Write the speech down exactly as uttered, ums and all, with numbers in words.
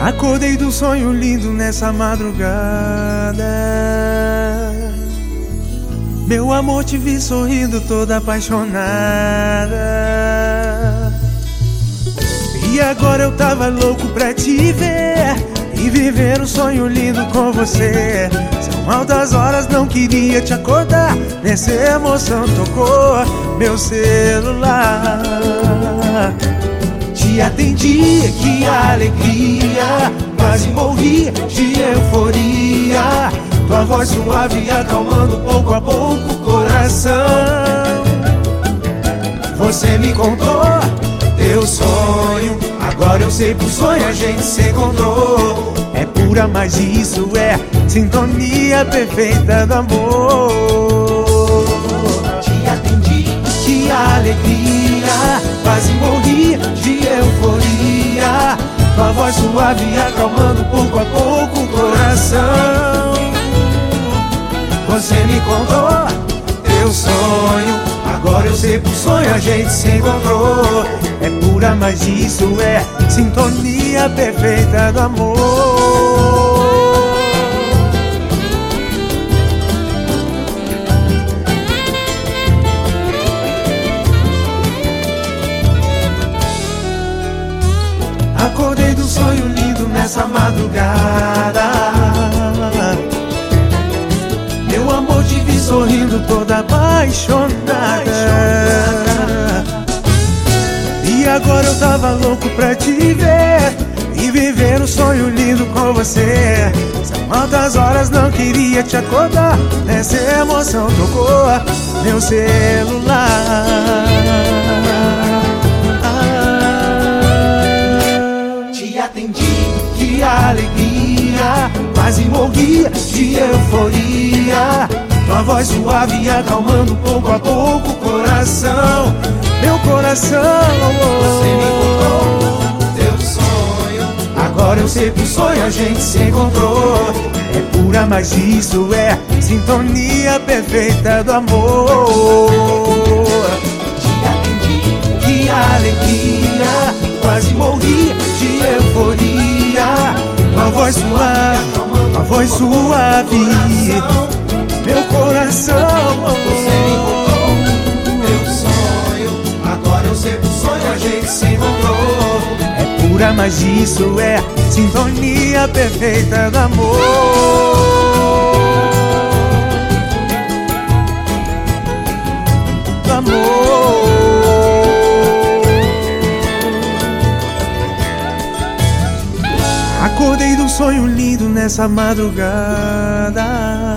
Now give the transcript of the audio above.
Acordei de um sonho lindo nessa madrugada. Meu amor, te vi sorrindo toda apaixonada. E agora eu tava louco pra te ver e viver um sonho lindo com você. São altas horas, não queria te acordar. Nessa emoção tocou meu celular. Te atendi, que alegria, quase morri de euforia. Tua voz suave acalmando pouco a pouco o coração. Você me contou teu sonho, agora eu sei que o sonho a gente se encontrou. É pura, mas isso é sintonia perfeita do amor. Te atendi, que alegria, quase morri de euforia. Tua voz suave acalmando pouco a pouco o coração. Você me contou teu sonho, agora eu sei que o sonho a gente se encontrou. É pura, mas isso é sintonia perfeita do amor. Acordei do sonho lindo nessa madrugada. Meu amor, te vi sorrindo toda apaixonada. E agora eu tava louco pra te ver e viver um sonho lindo com você. São altas horas, não queria te acordar. Essa emoção tocou meu celular. Te atendi, que alegria, quase morria de euforia. Tua voz suave acalmando pouco a pouco o coração. Meu coração. Você me contou teu sonho, agora eu sei que o sonho a gente se encontrou. É pura, mas isso é sintonia perfeita do amor. Te atendi, que alegria, quase morri de euforia. Uma voz suave, uma voz suave, meu coração. Você me contou meu sonho, agora eu sei que o sonho a gente se encontrou. É pura, mas isso é sintonia perfeita do amor. Do amor. Acordei de um sonho lindo nessa madrugada.